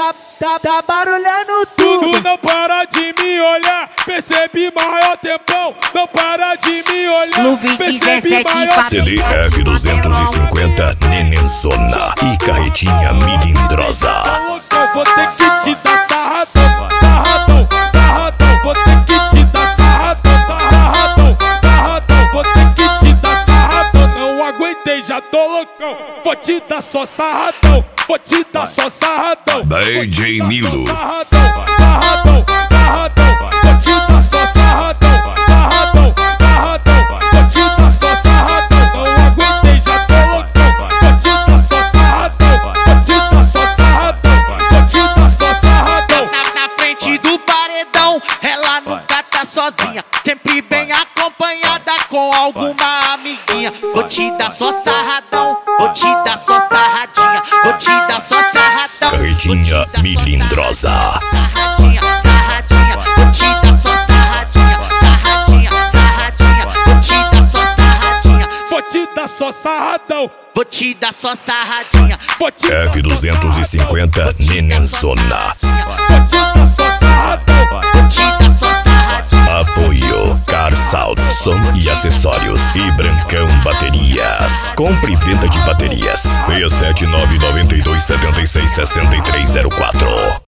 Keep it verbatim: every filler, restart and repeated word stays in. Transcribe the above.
tá, tá, tá barulhando tudo. Tu não para de me olhar, percebi maior tempão. Não para de me olhar, percebi maior. C D F duzentos e cinquenta Nenenzona e carretinha milindrosa. Vou ter que te dar sarradão, sarradão, sarradão. Vou ter que te dar sarradão, sarradão, sarradão. Vou ter que te dar sarradão. Não aguentei, já tô loucão. Vou te dar só sarradão, vou te dar só sarradão. D J Milo. Sarradão, sarradão, sarradão. Vou te dar só sarradão, sarradão, sarradão. Vou te dar só sarradão. Não aguentei, já tô loucão. Vou te dar só sarradão, vou te dar só sarradão. Vou te dar só sarradão. Na, na frente do paredão, ela nunca tá sozinha, sempre bem acompanhada com alguma amiguinha. Vou te dar só sarradão, vou te dar só sarradinha, vou te dar só sarradão. Carretinha milindrosa. Sarradinha, sarradinha, vou te dar só sarradinha, sarradinha, sarradinha, vou te dar só sarradinha. Vou te dar só sarradão, vou te dar só sarradinha. F duzentos e cinquenta Nenenzona. Vou te dar só sarradão, vou te dar só sarradinha. Apoio Carsalt, som e acessórios e Brancão Baterias. Compre e venda de baterias. seis sete nove nove dois sete seis seis três zero quatro.